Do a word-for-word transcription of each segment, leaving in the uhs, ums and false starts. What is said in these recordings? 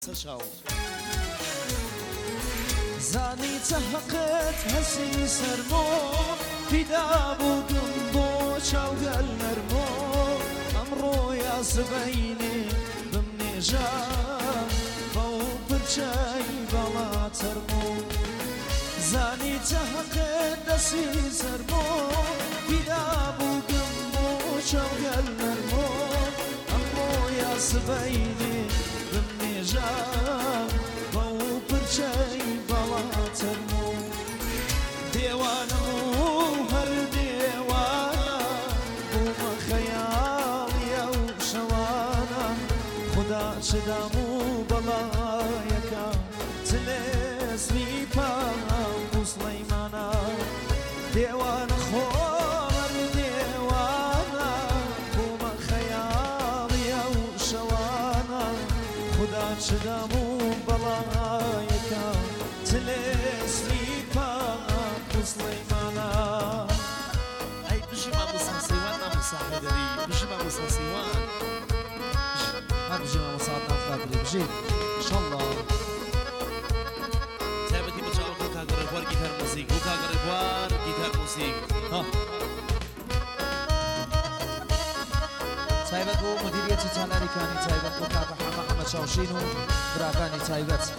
سشاو زاني تحقت هسي سرمو في دابو قنبو شوق المرمو أمرو يا سبيني بمني جان فوق برشاي بلا ترمو زاني تحقت هسي سرمو في دابو قنبو شوق المرمو أمرو يا سبيني بمني جان فوق برشاي ترمو ديوانا هر ديوانا بوما خيال يا وشوانا خدا شدامو بلايكا تلسمي بام سليمانا ديوانا خور ديوانا بوما خيال يا وشوانا خدا شدامو بلايكا تلسمي بام سليمانا اي بجي ما مصا سيوان ما مصا حيدري بجي ما مصا سيوان هر بجي ما مصا خاطري بجي ان شاء الله تابتي بجاو كاغر غوار جيتار موسيقى وكاغر غوار جيتار موسيقى ها تايبت بو مديرية تالاري كاني تايبت بو كاكا حما حمد شاوشينو برافاني تايبت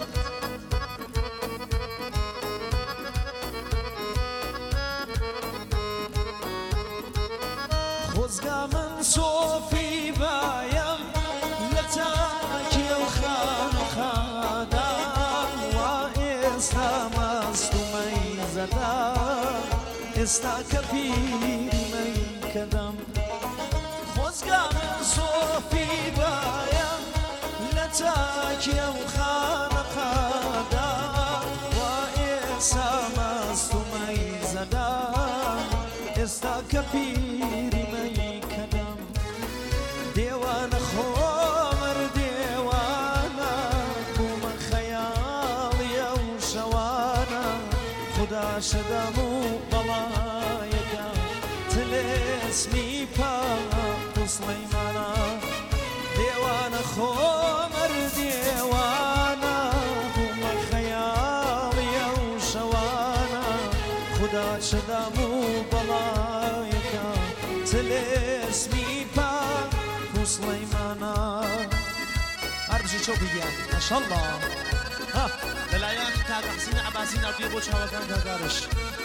خزقا من صوفي بايم لتاكي الخان خادم وإسلام استمي زدام استاكفير من كدم خزقا من صوفي بايم لتاكي الخان خادم وإسلام استمي زدام استاكفير ديوانا خمر ديوانا بوما خيال يا وشوانا خدا شدامو بلايكا تلسمي بام سليمانا ديوانا خمر ديوانا بوما خيال يا وشوانا خدا شدامو بلايكا تلسمي بام سليمانا أربجي شو بيجي ما شاء الله ها دلايان كاغا حسين عباسين أربي بوش هوا كان كاغارش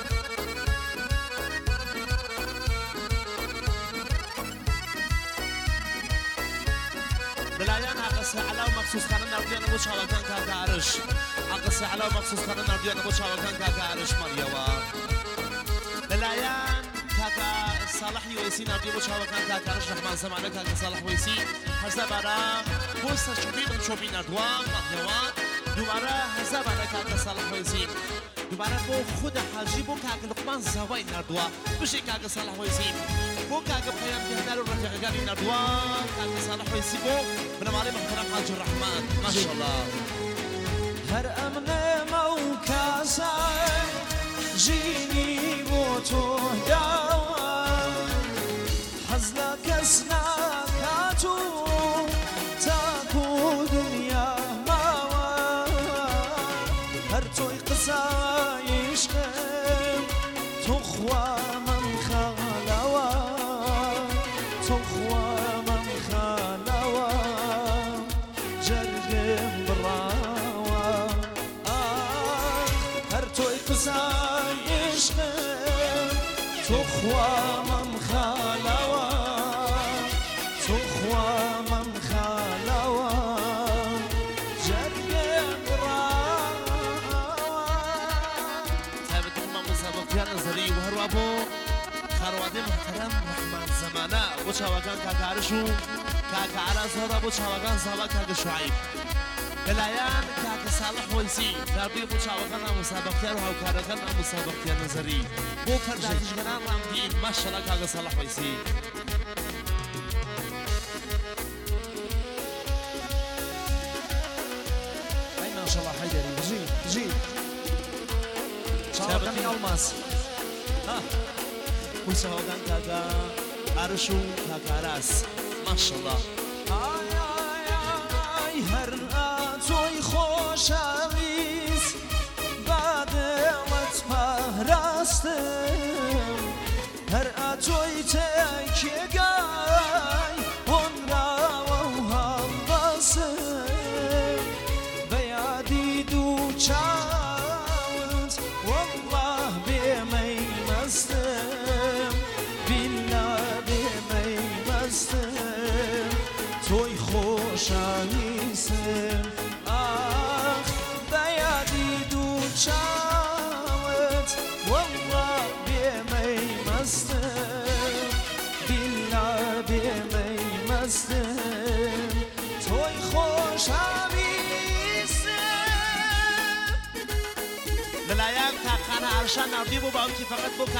دلايان عقص على مخصوص كان أربي بوش هوا كان كاغارش عقص على مخصوص كان أربي بوش هوا كان كاغارش مريوا دلايان كاكا صالح ويسي نبي بوش هوا كان كاكا رش رحمن زمانه كاكا صالح ويسي هزا برا بوستا شوبي من شوبي نردوان مطلوان دوباره هزا برا كاكا صالح ويسي دوباره بو خود حاجي بو كاكا لقمان زواي نردوان بشي كاكا صالح ويسي بو كاكا بخيام كهنالو رفيق قاني نردوان كاكا صالح ويسي بو بنمالي محترم حاج الرحمن ما شاء الله هر امن موكاسا جيني بو تهدا حزلك اسناكاتو تاكو دنيا ماوا هرتوي قصايش غير تخوى من خالوا تخوى من خالوا جرقم براوا آه هرتوي قصايش غير تخوى من خالوا تخوى من خالوا جرقم براوا ثابت أمام مسابق يا نظري وهروابو خروادي محترم رحمن زمانه بو شواكان كاكا عرشو كاكا عراز هذا بو شواكان زوا كاكا شعيب دلايان كاكا صالح ويسي رابي بو شواكان مسابق يا روحو كاركان مسابق يا نظري بو كرداتيش غنان رامدين ما شاء الله كاكا صالح ويسي أي ما شاء الله حيدري جي جي شواكان ألماس ها وشواكان كاكا عرشو كاكا راس ما شاء الله آي آي آي هر آتوي مستم توی خوشاییسم آخ بیادی دو چاوت والله بیمی مستم بیلا بیمی مستم توی خوشاییسم للایم که خانه عرشان نردی بو با اون که فقط بو